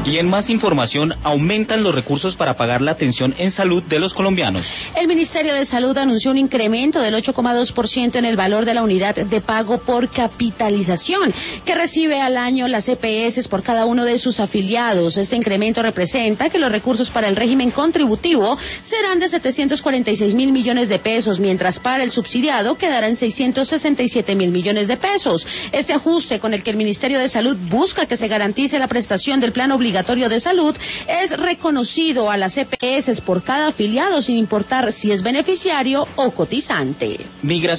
Y en más información, aumentan los recursos para pagar la atención en salud de los colombianos. El Ministerio de Salud anunció un incremento del 8,2% en el valor de la unidad de pago por capitalización que recibe al año las EPS por cada uno de sus afiliados. Este incremento representa que los recursos para el régimen contributivo serán de 746 mil millones de pesos, mientras para el subsidiado quedará en 667 mil millones de pesos. Este ajuste con el que el Ministerio de Salud busca que se garantice la prestación del plan obligatorio de salud es reconocido a las EPS por cada afiliado sin importar si es beneficiario o cotizante.